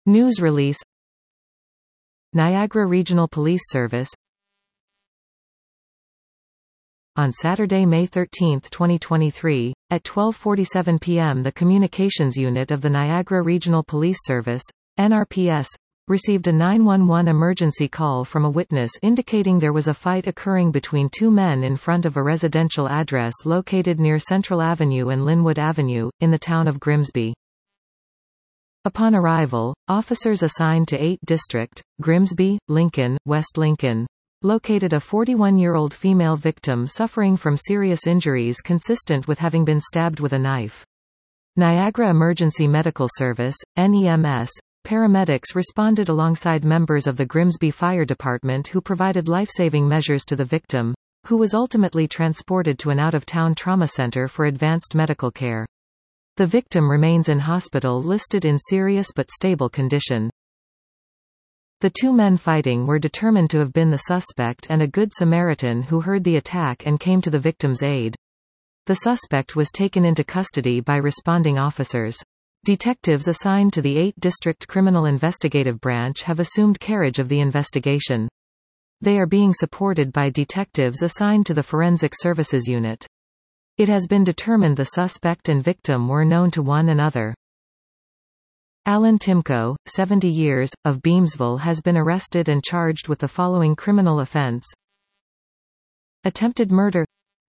News release. Niagara Regional Police Service. On Saturday, May 13, 2023, at 12:47 p.m. the Communications Unit of the Niagara Regional Police Service, NRPS, received a 911 emergency call from a witness indicating there was a fight occurring between two men in front of a residential address located near Central Avenue and Linwood Avenue, in the town of Grimsby. Upon arrival, officers assigned to 8 District, Grimsby, Lincoln, West Lincoln, located a 41-year-old female victim suffering from serious injuries consistent with having been stabbed with a knife. Niagara Emergency Medical Service, NEMS, paramedics responded alongside members of the Grimsby Fire Department who provided life-saving measures to the victim, who was ultimately transported to an out-of-town trauma center for advanced medical care. The victim remains in hospital listed in serious but stable condition. The two men fighting were determined to have been the suspect and a Good Samaritan who heard the attack and came to the victim's aid. The suspect was taken into custody by responding officers. Detectives assigned to the 8 District Criminal Investigative Branch have assumed carriage of the investigation. They are being supported by detectives assigned to the Forensic Services Unit. It has been determined the suspect and victim were known to one another. Alan Timko, 70 years, of Beamsville has been arrested and charged with the following criminal offense: attempted murder.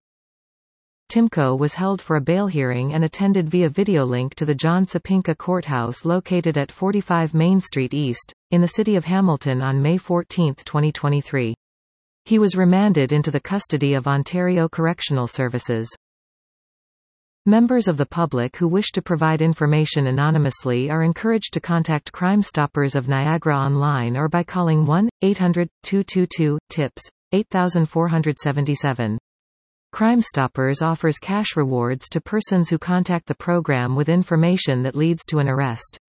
Timko was held for a bail hearing and attended via video link to the John Sapinka Courthouse located at 45 Main Street East, in the city of Hamilton on May 14, 2023. He was remanded into the custody of Ontario Correctional Services. Members of the public who wish to provide information anonymously are encouraged to contact Crime Stoppers of Niagara online or by calling 1-800-222-TIPS, 8477. Crime Stoppers offers cash rewards to persons who contact the program with information that leads to an arrest.